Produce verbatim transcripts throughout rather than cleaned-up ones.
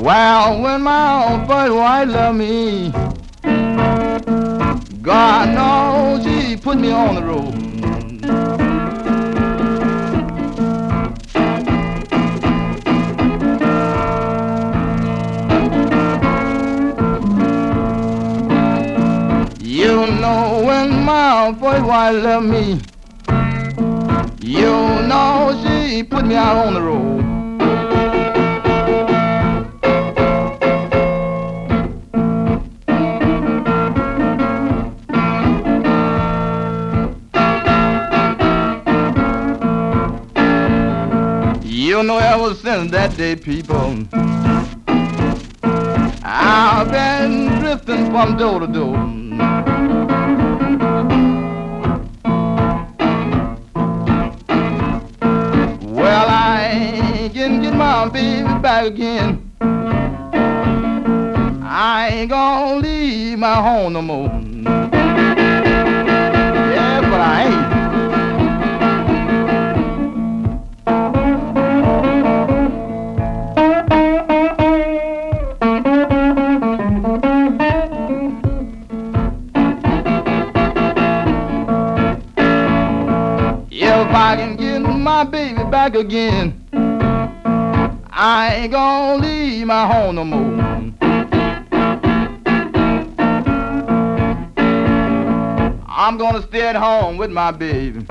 Well, when my old first wife loved me, God knows she put me on the road. You know when my first wife loved me, you know she put me out on the road. You know ever since that day, people, I've been drifting from door to door. Well, I can get my baby back again. I ain't gonna leave my home no more. Yeah, but I ain't. If I can get my baby back again, I ain't gonna leave my home no more. I'm gonna stay at home with my baby,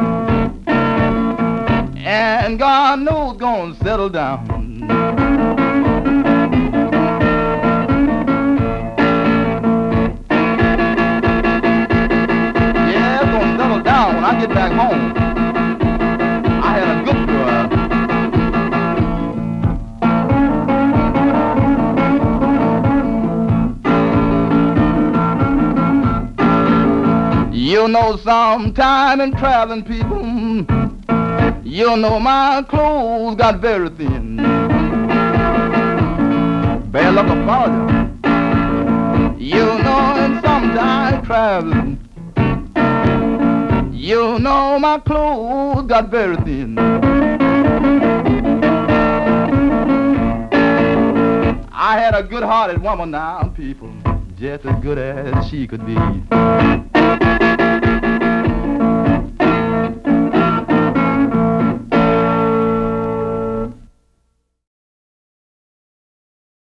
and God knows gonna settle down. Yeah, it's gonna settle down when I get back home. I had a good girl. You know, sometime in traveling, people, you know my clothes got very thin. Bad luck about it. You know, and sometime traveling, you know my clothes got very thin. I had a good-hearted woman now, people, just as good as she could be.